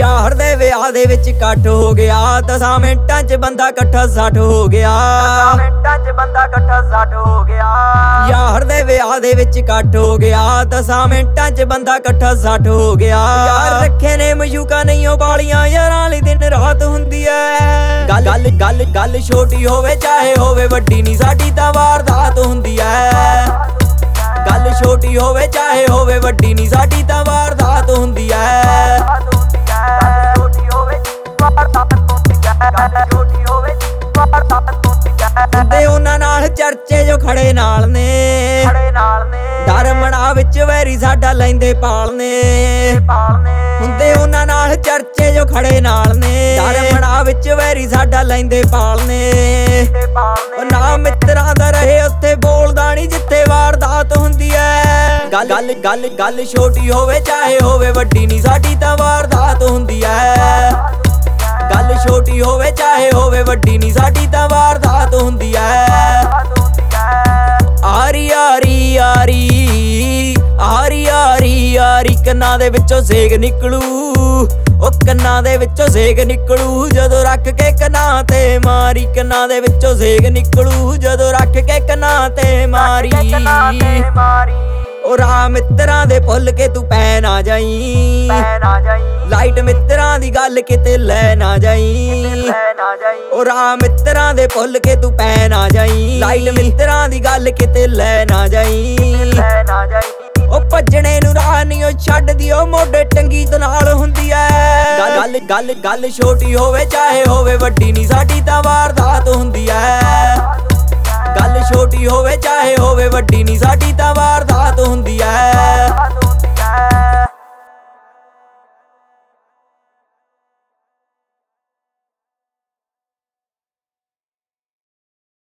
यार दे विआह दे विच इकट्ठ हो गया 10 मिंटां च बंदा इकट्ठा 60 हो गया। यार दे विआह दे विच इकट्ठ हो गया 10 मिंटां च बंदा इकट्ठा 60 हो गया। यार रखे ने मशूका नहीं ओ बालियां यारां लई दिन रात हुंदी ऐ। गल गल गल छोटी होवे चाहे होवे वड्डी नी साडी तां वारदात हुंदी ऐ। गल छोटी होवे चाहे होवे वड्डी नी साडी तां वारदात हुंदी ऐ। हुंदे उन्हां नाल चर्चे जो खड़े नाल ने डर मना विच वैरी साडा लैंदे पालने। हुंदे उन्हां नाल चर्चे जो खड़े नाल ने डर मना विच वैरी साडा लैंदे पालने। ना मित्रां दा रहे उत्थे बोलदा नी जिथे वारदात हुंदी ऐ। गल गल गल छोटी होवे चाहे होवे वड्डी नी साडी तां वारदात हुंदी ऐ। गल छोटी होवे चाहे होवे वड्डी नी साडी तां वारदात हुंदी ऐ। आरी आरी आरी आरी आरी आरी कन्नां दे विचों सेक निकलू ओ कन्नां दे विचों सेक निकलू जदों रख के कन्नां ते मारी। कन्नां दे विचों सेक निकलू जदों रख के कन्नां ते मारी। ओ राह मित्रां दे भुल के तू पै ना जाई लाइट मित्रां दी गल किते ले ना जाई। ओ राह मित्रां दे भुल के तू पै ना जाई लाइट मित्रां दी गल किते ले ना जाई। ओ भजने नू राह नी ओ छड्ड दियो मोढे टंगी ते नाल हुंदी ऐ। गल गल गल छोटी होवे चाहे होवे वड्डी नी साडी तां वारदात हुंदी ऐ। गल छोटी होवे चाहे होवे वड्डी नी साडी तां वारदात हुंदी ऐ।